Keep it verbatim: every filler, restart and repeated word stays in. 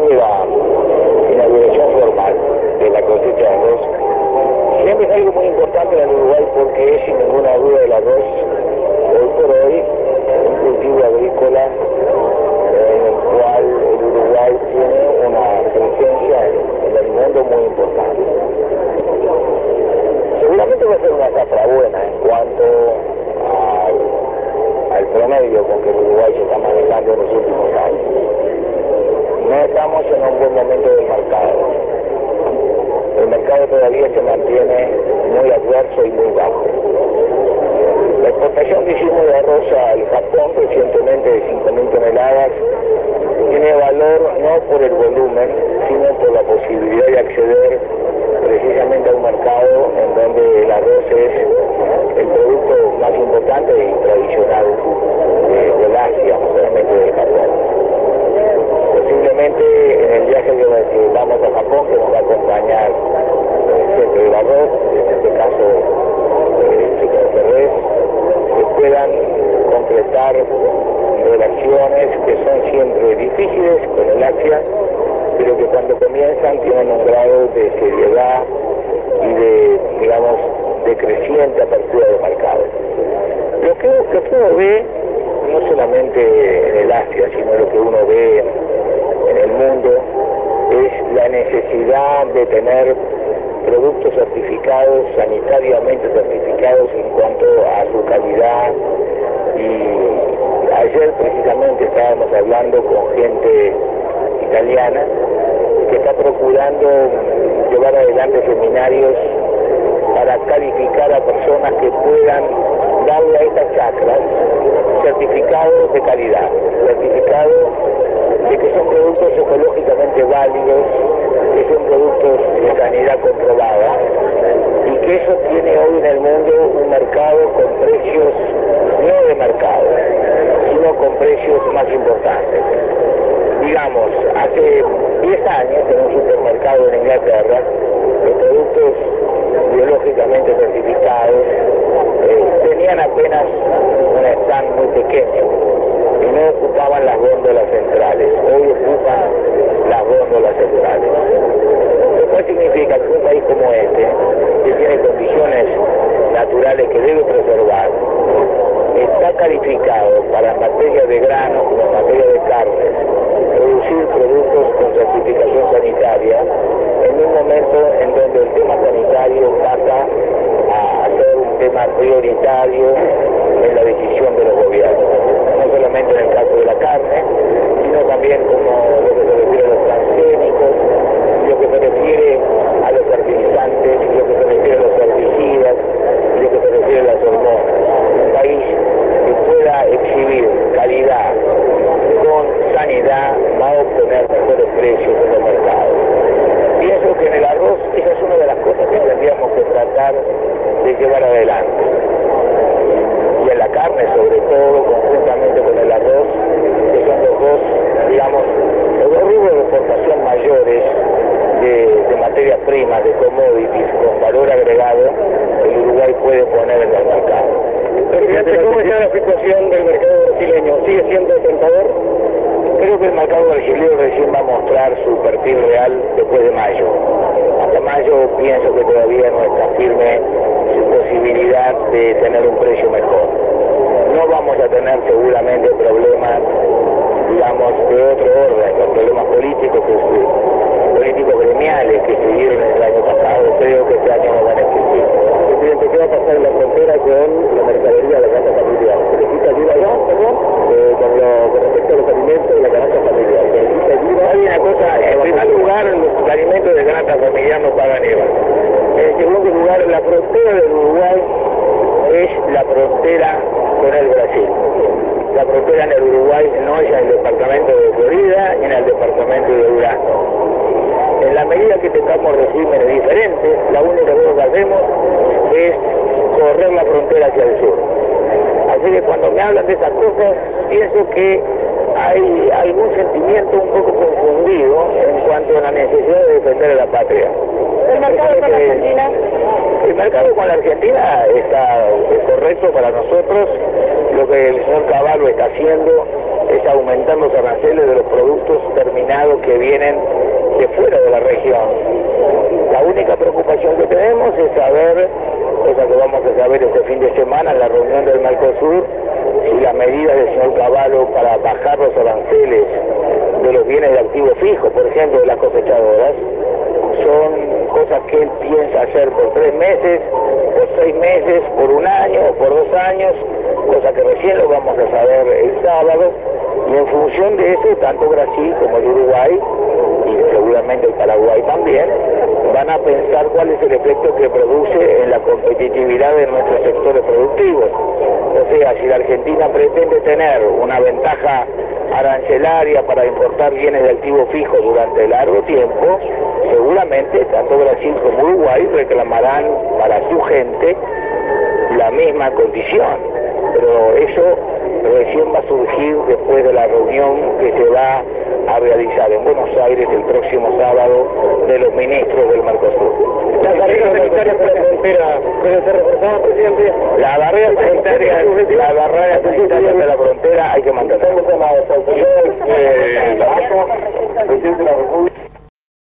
hablar de la inauguración formal de la cosecha de arroz. Siempre es algo muy importante en el Uruguay porque es sin ninguna duda el arroz, hoy por hoy, un cultivo agrícola en el cual el Uruguay tiene una presencia en el mundo muy importante. Seguramente va a ser una zafra buena en cuanto al, al promedio con que el Uruguay se está manejando en los últimos años. No estamos en un buen momento del mercado. El mercado todavía se mantiene muy adverso y muy bajo. La exportación que hicimos de arroz al Japón recientemente de cinco mil toneladas tiene valor no por el volumen, sino por la posibilidad de acceder precisamente a un mercado en donde el arroz es el producto más importante y tradicional de, del Asia, no solamente del Japón. Posiblemente en el viaje que vamos a Japón, que nos va a acompañar el centro del arroz, en este caso el señor Ferrés, que puedan concretar relaciones que son siempre difíciles con el Asia, pero que cuando comienzan tienen un grado de seriedad y de, digamos, de creciente apertura de mercado. Lo que, lo que uno ve, no solamente en el Asia, sino lo que uno ve en el mundo, es la necesidad de tener productos certificados, sanitariamente certificados en cuanto a su calidad. Y ayer precisamente estábamos hablando con gente italiana que está procurando llevar adelante seminarios para calificar a personas que puedan darle a estas chacras certificados de calidad, certificados de que son productos ecológicamente válidos, que son productos de sanidad comprobada y que eso tiene hoy en el mundo un mercado con precios no de mercado, sino con precios más importantes. Digamos, hace diez años en un supermercado en Inglaterra, los productos biológicamente certificados eh, tenían apenas un stand muy pequeño y no ocupaban las góndolas centrales. Hoy ocupan las góndolas centrales. Lo cual significa que un país como este, que tiene condiciones naturales que debe preservar, está calificado para en materia de granos como en materia de carnes, producir productos con certificación sanitaria en un momento en donde el tema sanitario pasa a ser un tema prioritario en la decisión de los gobiernos, no solamente en el caso de la carne, sino también como lo que se refiere a los transgénicos, lo que se refiere a los fertilizantes, lo que se refiere a los herbicidas, lo que se refiere a las hormonas. Un país que pueda exhibir calidad con sanidad va a obtener mejores precios en el mercado. Pienso que en el arroz esa es una de las cosas que tendríamos que tratar de llevar adelante. Y en la carne, sobre todo, conjuntamente con el arroz, que son los dos, digamos, los dos rubros de exportación mayores de, de materias primas, de commodities con valor agregado, el Uruguay puede poner en el mercado. Presidente, ¿cómo está la situación del mercado brasileño? ¿Sigue siendo tentador? Creo que el mercado brasileño recién va a mostrar su perfil real después de mayo. Hasta mayo pienso que todavía no está firme su posibilidad de tener un precio mejor. No vamos a tener seguramente problemas, digamos, de otro orden, los problemas políticos, que, políticos gremiales que se dieron el año pasado, creo que este año no van a existir. Presidente, ¿qué va a pasar en la frontera con la mercadería de la canasta familiar? ¿Se necesita ayuda allá, perdón? Eh, con, lo, con respecto a los alimentos de la canasta familiar. ¿Se necesita ayuda? Hay una cosa, en primer lugar, los alimentos de canasta familiar no pagan I V A. En segundo lugar, la frontera del Uruguay es la frontera con el Brasil. La frontera en el Uruguay no es en el departamento de Florida ni en el departamento de Durazno. En la medida que tengamos regímenes diferentes, la única cosa que hacemos es correr la frontera hacia el sur. Así que cuando me hablan de esas cosas, pienso que hay algún sentimiento un poco confundido en cuanto a la necesidad de defender a la patria. ¿El mercado con la Argentina? El mercado con la Argentina está es correcto para nosotros. Lo que el señor Cavallo está haciendo es está aumentando los aranceles de los productos terminados que vienen de fuera de la región. La única preocupación que tenemos es saber, cosa que vamos a saber este fin de semana en la reunión del Mercosur, si las medidas del señor Cavallo para bajar los aranceles de los bienes de activo fijo, por ejemplo, de las cosechadoras, son cosas que él piensa hacer por tres meses, por seis meses, por un año o por dos años, cosa que recién lo vamos a saber el sábado, y en función de eso, tanto Brasil como el Uruguay, y seguramente el Paraguay también, van a pensar cuál es el efecto que produce en la competitividad de nuestros sectores productivos. O sea, si la Argentina pretende tener una ventaja arancelaria para importar bienes de activo fijo durante largo tiempo, seguramente tanto Brasil como Uruguay reclamarán para su gente la misma condición. Pero eso recién va a surgir después de la reunión que se va a realizar en Buenos Aires el próximo sábado de los ministros del Mercosur. ¿Las barreras sanitarias por la frontera pueden ser reforzadas, presidente? La barrera sanitaria, la barrera sanitaria de la frontera hay que mantenerla. Estamos con las autoridades de la A C A, presidente de la República.